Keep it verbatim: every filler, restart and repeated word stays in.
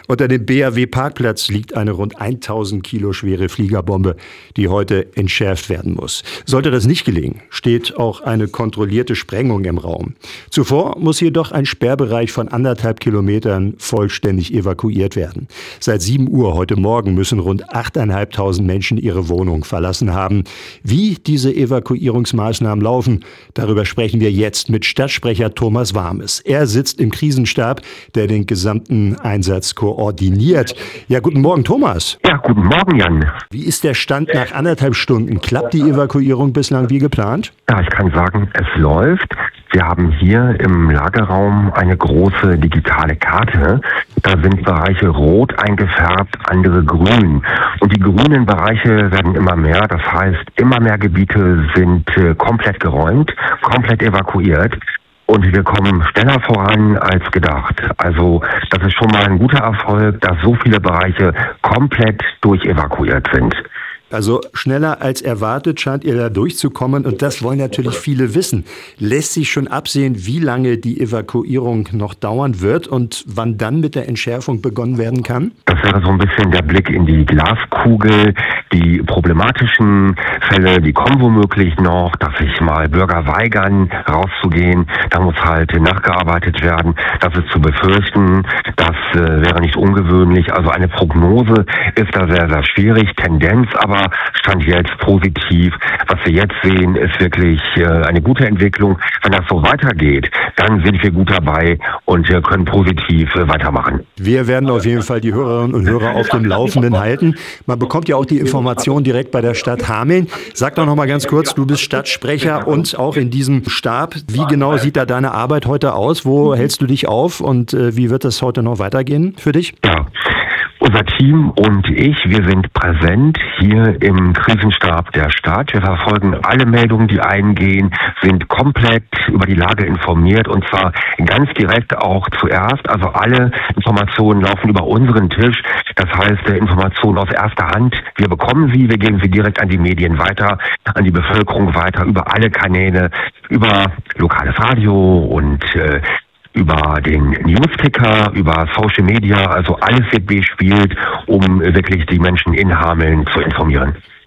Unter dem B A W-Parkplatz liegt eine rund tausend Kilo schwere Fliegerbombe, die heute entschärft werden muss. Sollte das nicht gelingen, steht auch eine kontrollierte Sprengung im Raum. Zuvor muss jedoch ein Sperrbereich von anderthalb Kilometern vollständig evakuiert werden. Seit sieben Uhr heute Morgen müssen rund achttausendfünfhundert Menschen ihre Wohnung verlassen haben. Wie diese Evakuierungsmaßnahmen laufen, darüber sprechen wir jetzt mit Stadtsprecher Thomas Warmes. Er sitzt im Krisenstab, der den gesamten Einsatz koordiniert. Ja, guten Morgen, Thomas. Ja, guten Morgen, Jan. Wie ist der Stand nach anderthalb Stunden? Klappt die Evakuierung bislang wie geplant? Ja, ich kann sagen, es läuft. Wir haben hier im Lagerraum eine große digitale Karte. Da sind Bereiche rot eingefärbt, andere grün. Und die grünen Bereiche werden immer mehr. Das heißt, immer mehr Gebiete sind äh, komplett geräumt, komplett evakuiert. Und wir kommen schneller voran als gedacht. Also das ist schon mal ein guter Erfolg, dass so viele Bereiche komplett durchevakuiert sind. Also schneller als erwartet scheint ihr da durchzukommen und das wollen natürlich viele wissen. Lässt sich schon absehen, wie lange die Evakuierung noch dauern wird und wann dann mit der Entschärfung begonnen werden kann? Das wäre so ein bisschen der Blick in die Glaskugel. Die problematischen Fälle, die kommen womöglich noch, dass sich mal Bürger weigern, rauszugehen. Da muss halt nachgearbeitet werden. Das ist zu befürchten. Das äh, wäre nicht ungewöhnlich. Also eine Prognose ist da sehr, sehr schwierig. Tendenz aber Stand jetzt positiv. Was wir jetzt sehen, ist wirklich äh, eine gute Entwicklung. Wenn das so weitergeht, dann sind wir gut dabei und äh, können positiv äh, weitermachen. Wir werden auf jeden Fall die Hörerinnen und Hörer auf dem Laufenden halten. Man bekommt ja auch die Information direkt bei der Stadt Hameln. Sag doch noch mal ganz kurz, du bist Stadtsprecher und auch in diesem Stab. Wie genau sieht da deine Arbeit heute aus? Wo hältst du dich auf und äh, wie wird das heute noch weitergehen für dich? Ja. Unser Team und ich, wir sind präsent hier im Krisenstab der Stadt. Wir verfolgen alle Meldungen, die eingehen, sind komplett über die Lage informiert und zwar ganz direkt auch zuerst. Also alle Informationen laufen über unseren Tisch. Das heißt, Informationen aus erster Hand. Wir bekommen sie, wir geben sie direkt an die Medien weiter, an die Bevölkerung weiter, über alle Kanäle, über lokales Radio und äh, über den Newsticker, über Social Media, also alles wird bespielt, um wirklich die Menschen in Hameln zu informieren.